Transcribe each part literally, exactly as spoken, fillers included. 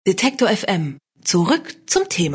Detektor F M. Zurück zum Thema.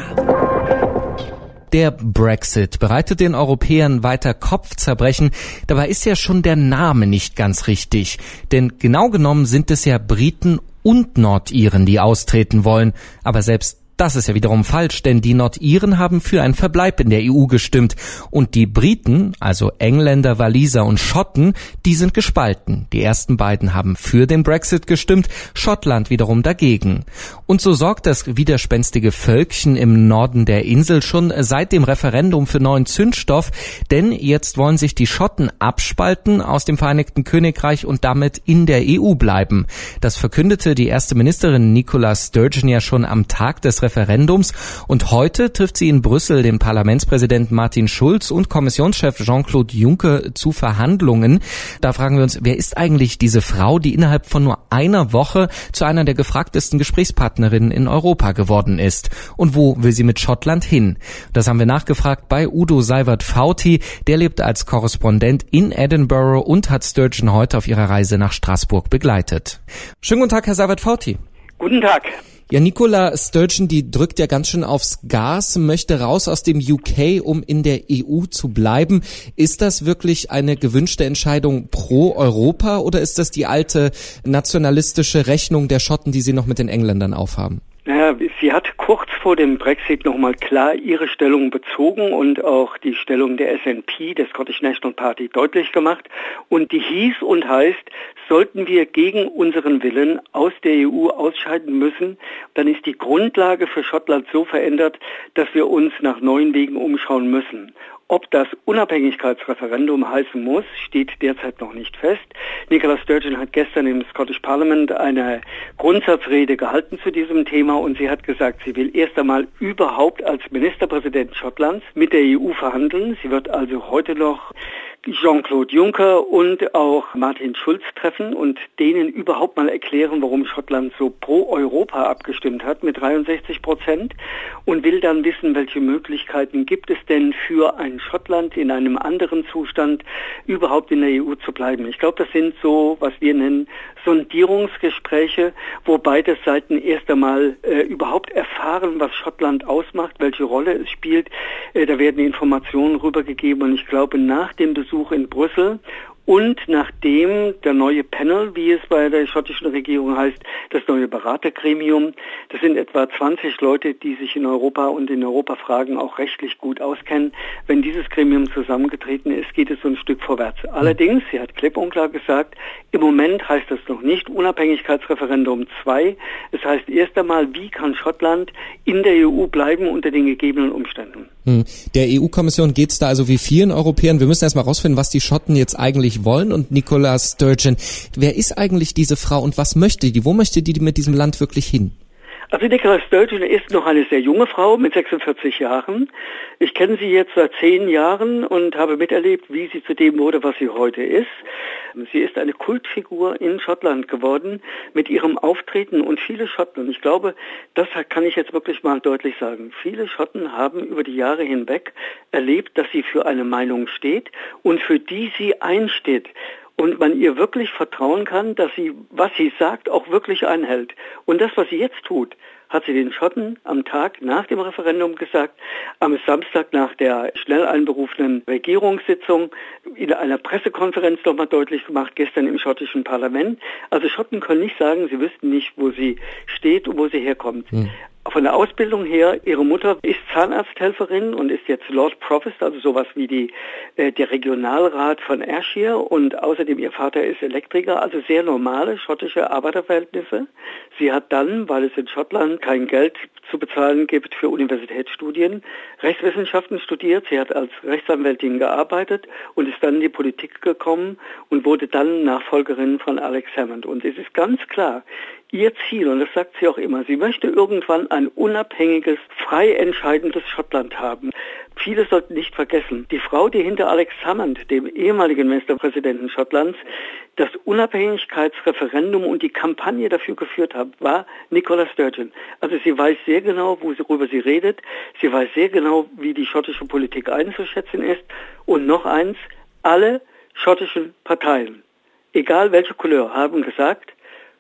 Der Brexit bereitet den Europäern weiter Kopfzerbrechen. Dabei ist ja schon der Name nicht ganz richtig. Denn genau genommen sind es ja Briten und Nordiren, die austreten wollen. Aber selbst das ist ja wiederum falsch, denn die Nordiren haben für einen Verbleib in der E U gestimmt. Und die Briten, also Engländer, Waliser und Schotten, die sind gespalten. Die ersten beiden haben für den Brexit gestimmt, Schottland wiederum dagegen. Und so sorgt das widerspenstige Völkchen im Norden der Insel schon seit dem Referendum für neuen Zündstoff, denn jetzt wollen sich die Schotten abspalten aus dem Vereinigten Königreich und damit in der E U bleiben. Das verkündete die erste Ministerin Nicola Sturgeon ja schon am Tag des Referendums und heute trifft sie in Brüssel den Parlamentspräsidenten Martin Schulz und Kommissionschef Jean-Claude Juncker zu Verhandlungen. Da fragen wir uns, wer ist eigentlich diese Frau, die innerhalb von nur einer Woche zu einer der gefragtesten Gesprächspartnerinnen in Europa geworden ist? Und wo will sie mit Schottland hin? Das haben wir nachgefragt bei Udo Seiwert-Fauti. Der lebt als Korrespondent in Edinburgh und hat Sturgeon heute auf ihrer Reise nach Straßburg begleitet. Schönen guten Tag, Herr Seiwert-Fauti. Guten Tag. Ja, Nicola Sturgeon, die drückt ja ganz schön aufs Gas, möchte raus aus dem U K, um in der E U zu bleiben. Ist das wirklich eine gewünschte Entscheidung pro Europa oder ist das die alte nationalistische Rechnung der Schotten, die sie noch mit den Engländern aufhaben? Naja, sie hat kurz vor dem Brexit nochmal klar ihre Stellung bezogen und auch die Stellung der S N P, der Scottish National Party, deutlich gemacht. Und die hieß und heißt, sollten wir gegen unseren Willen aus der E U ausscheiden müssen, dann ist die Grundlage für Schottland so verändert, dass wir uns nach neuen Wegen umschauen müssen. Ob das Unabhängigkeitsreferendum heißen muss, steht derzeit noch nicht fest. Nicola Sturgeon hat gestern im Scottish Parliament eine Grundsatzrede gehalten zu diesem Thema und sie hat gesagt, sie will erst einmal überhaupt als Ministerpräsident Schottlands mit der E U verhandeln. Sie wird also heute noch Jean-Claude Juncker und auch Martin Schulz treffen und denen überhaupt mal erklären, warum Schottland so pro Europa abgestimmt hat mit dreiundsechzig Prozent und will dann wissen, welche Möglichkeiten gibt es denn für ein Schottland in einem anderen Zustand überhaupt in der E U zu bleiben. Ich glaube, das sind so, was wir nennen, Sondierungsgespräche, wo beide Seiten erst einmal äh, überhaupt erfahren, was Schottland ausmacht, welche Rolle es spielt. Äh, da werden Informationen rübergegeben und ich glaube, nach dem Besuch in Brüssel und nachdem der neue Panel, wie es bei der schottischen Regierung heißt, das neue Beratergremium, das sind etwa zwanzig Leute, die sich in Europa und in Europafragen auch rechtlich gut auskennen. Wenn dieses Gremium zusammengetreten ist, geht es so ein Stück vorwärts. Allerdings, sie hat klipp und klar gesagt, im Moment heißt das noch nicht Unabhängigkeitsreferendum zwei. Es heißt erst einmal, wie kann Schottland in der E U bleiben unter den gegebenen Umständen. Der E U-Kommission geht es da also wie vielen Europäern. Wir müssen erst mal rausfinden, was die Schotten jetzt eigentlich wollen. Und Nicola Sturgeon, wer ist eigentlich diese Frau und was möchte die? Wo möchte die mit diesem Land wirklich hin? Also Nicola Sturgeon ist noch eine sehr junge Frau mit sechsundvierzig Jahren. Ich kenne sie jetzt seit zehn Jahren und habe miterlebt, wie sie zu dem wurde, was sie heute ist. Sie ist eine Kultfigur in Schottland geworden mit ihrem Auftreten und viele Schotten, und ich glaube, das kann ich jetzt wirklich mal deutlich sagen, viele Schotten haben über die Jahre hinweg erlebt, dass sie für eine Meinung steht und für die sie einsteht. Und man ihr wirklich vertrauen kann, dass sie, was sie sagt, auch wirklich einhält. Und das, was sie jetzt tut, hat sie den Schotten am Tag nach dem Referendum gesagt, am Samstag nach der schnell einberufenen Regierungssitzung in einer Pressekonferenz nochmal deutlich gemacht, gestern im schottischen Parlament. Also Schotten können nicht sagen, sie wüssten nicht, wo sie steht und wo sie herkommt. Hm. Von der Ausbildung her, ihre Mutter ist Zahnarzthelferin und ist jetzt Lord Provost, also sowas wie die, äh, der Regionalrat von Ayrshire, und außerdem ihr Vater ist Elektriker, also sehr normale schottische Arbeiterverhältnisse. Sie hat dann, weil es in Schottland kein Geld zu bezahlen gibt für Universitätsstudien, Rechtswissenschaften studiert. Sie hat als Rechtsanwältin gearbeitet und ist dann in die Politik gekommen und wurde dann Nachfolgerin von Alex Salmond. Und es ist ganz klar, ihr Ziel, und das sagt sie auch immer, sie möchte irgendwann ein unabhängiges, frei entscheidendes Schottland haben. Viele sollten nicht vergessen, die Frau, die hinter Alex Salmond, dem ehemaligen Ministerpräsidenten Schottlands, das Unabhängigkeitsreferendum und die Kampagne dafür geführt hat, war Nicola Sturgeon. Also sie weiß sehr genau, worüber sie redet. Sie weiß sehr genau, wie die schottische Politik einzuschätzen ist. Und noch eins, alle schottischen Parteien, egal welche Couleur, haben gesagt,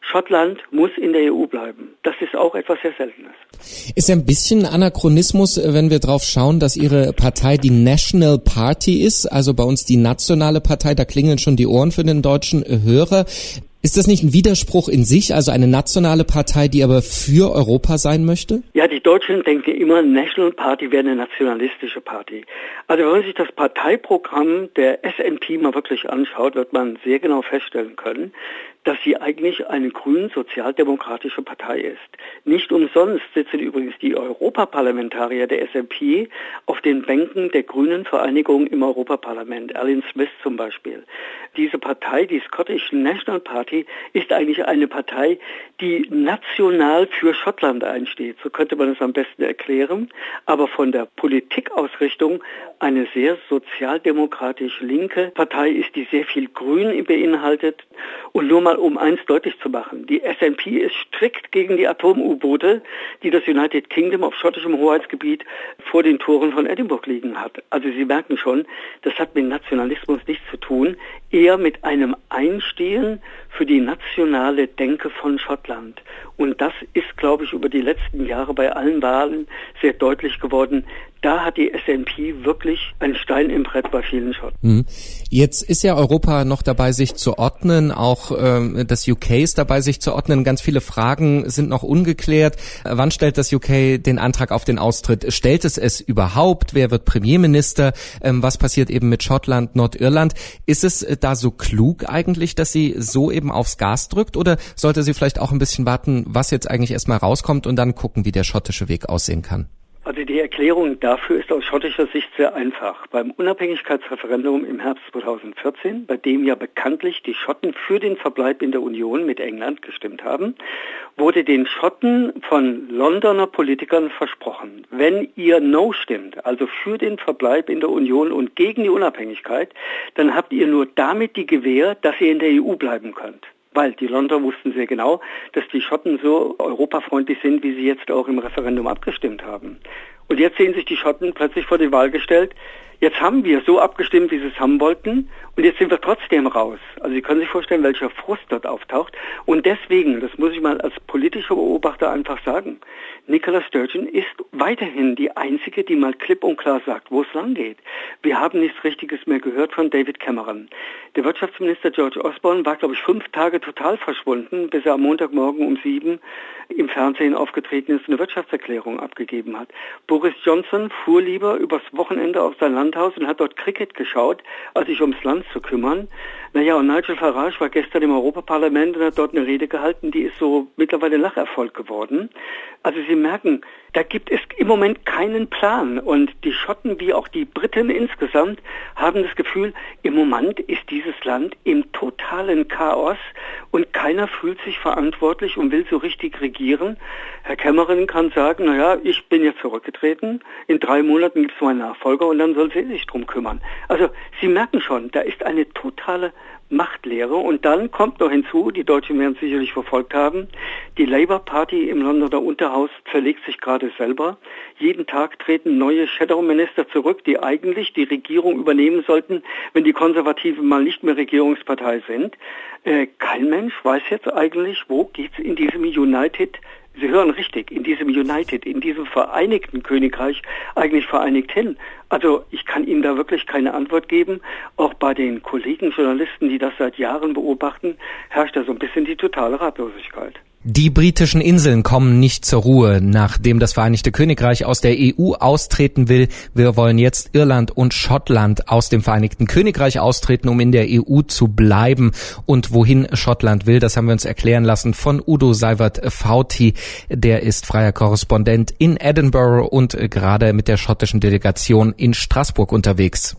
Schottland muss in der E U bleiben. Das ist auch etwas sehr Seltenes. Ist ja ein bisschen Anachronismus, wenn wir drauf schauen, dass Ihre Partei die National Party ist, also bei uns die nationale Partei. Da klingeln schon die Ohren für den deutschen Hörer. Ist das nicht ein Widerspruch in sich, also eine nationale Partei, die aber für Europa sein möchte? Ja, die Deutschen denken immer, National Party wäre eine nationalistische Party. Also wenn man sich das Parteiprogramm der S N P mal wirklich anschaut, wird man sehr genau feststellen können, dass sie eigentlich eine grün-sozialdemokratische Partei ist. Nicht umsonst sitzen übrigens die Europaparlamentarier der S N P auf den Bänken der Grünen Vereinigung im Europaparlament, Alan Smith zum Beispiel. Diese Partei, die Scottish National Party, ist eigentlich eine Partei, die national für Schottland einsteht. So könnte man es am besten erklären. Aber von der Politikausrichtung eine sehr sozialdemokratisch linke Partei ist, die sehr viel Grün beinhaltet. Und nur mal um eins deutlich zu machen, die S N P ist strikt gegen die Atom-U-Boote, die das United Kingdom auf schottischem Hoheitsgebiet vor den Toren von Edinburgh liegen hat. Also Sie merken schon, das hat mit Nationalismus nichts zu tun, eher mit einem Einstehen für die nationale Denke von Schottland. Und das ist, glaube ich, über die letzten Jahre bei allen Wahlen sehr deutlich geworden. Da hat die S N P wirklich einen Stein im Brett bei vielen Schotten. Jetzt ist ja Europa noch dabei, sich zu ordnen. Auch äh, das U K ist dabei, sich zu ordnen. Ganz viele Fragen sind noch ungeklärt. Wann stellt das U K den Antrag auf den Austritt? Stellt es es überhaupt? Wer wird Premierminister? Ähm, was passiert eben mit Schottland, Nordirland? Ist es äh, da so klug eigentlich, dass sie so eben aufs Gas drückt? Oder sollte sie vielleicht auch ein bisschen warten, was jetzt eigentlich erstmal rauskommt und dann gucken, wie der schottische Weg aussehen kann? Also die Erklärung dafür ist aus schottischer Sicht sehr einfach. Beim Unabhängigkeitsreferendum im Herbst zweitausendvierzehn, bei dem ja bekanntlich die Schotten für den Verbleib in der Union mit England gestimmt haben, wurde den Schotten von Londoner Politikern versprochen, wenn ihr No stimmt, also für den Verbleib in der Union und gegen die Unabhängigkeit, dann habt ihr nur damit die Gewähr, dass ihr in der E U bleiben könnt. Weil die Londoner wussten sehr genau, dass die Schotten so europafreundlich sind, wie sie jetzt auch im Referendum abgestimmt haben. Und jetzt sehen sich die Schotten plötzlich vor die Wahl gestellt, jetzt haben wir so abgestimmt, wie sie es haben wollten, und jetzt sind wir trotzdem raus. Also Sie können sich vorstellen, welcher Frust dort auftaucht. Und deswegen, das muss ich mal als politischer Beobachter einfach sagen, Nicola Sturgeon ist weiterhin die Einzige, die mal klipp und klar sagt, wo es lang geht. Wir haben nichts Richtiges mehr gehört von David Cameron. Der Wirtschaftsminister George Osborne war, glaube ich, fünf Tage total verschwunden, bis er am Montagmorgen um sieben im Fernsehen aufgetreten ist und eine Wirtschaftserklärung abgegeben hat. Boris Johnson fuhr lieber übers Wochenende auf sein Landhaus und hat dort Cricket geschaut, als sich ums Land zu kümmern. Naja, und Nigel Farage war gestern im Europaparlament und hat dort eine Rede gehalten, die ist so mittlerweile Lacherfolg geworden. Also Sie merken, da gibt es im Moment keinen Plan. Und die Schotten wie auch die Briten insgesamt haben das Gefühl, im Moment ist dieses Land im totalen Chaos und keiner fühlt sich verantwortlich und will so richtig regieren. Herr Cameron kann sagen, naja, ich bin jetzt zurückgetreten, in drei Monaten gibt es meinen Nachfolger und dann soll sie sich drum kümmern. Also Sie merken schon, da ist eine totale Machtlehre. Und dann kommt noch hinzu, die Deutschen werden es sicherlich verfolgt haben, die Labour Party im Londoner Unterhaus zerlegt sich gerade selber. Jeden Tag treten neue Shadow-Minister zurück, die eigentlich die Regierung übernehmen sollten, wenn die Konservativen mal nicht mehr Regierungspartei sind. Äh, kein Mensch weiß jetzt eigentlich, wo geht's in diesem United, Sie hören richtig, in diesem United, in diesem Vereinigten Königreich eigentlich vereinigt hin. Also ich kann Ihnen da wirklich keine Antwort geben. Auch bei den Kollegen Journalisten, die das seit Jahren beobachten, herrscht da so ein bisschen die totale Ratlosigkeit. Die britischen Inseln kommen nicht zur Ruhe, nachdem das Vereinigte Königreich aus der E U austreten will. Wir wollen jetzt Irland und Schottland aus dem Vereinigten Königreich austreten, um in der E U zu bleiben. Und wohin Schottland will, das haben wir uns erklären lassen von Udo Seiwert-Fauti. Der ist freier Korrespondent in Edinburgh und gerade mit der schottischen Delegation in Straßburg unterwegs.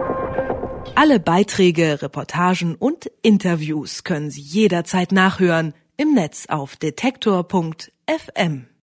Alle Beiträge, Reportagen und Interviews können Sie jederzeit nachhören im Netz auf detektor punkt f m.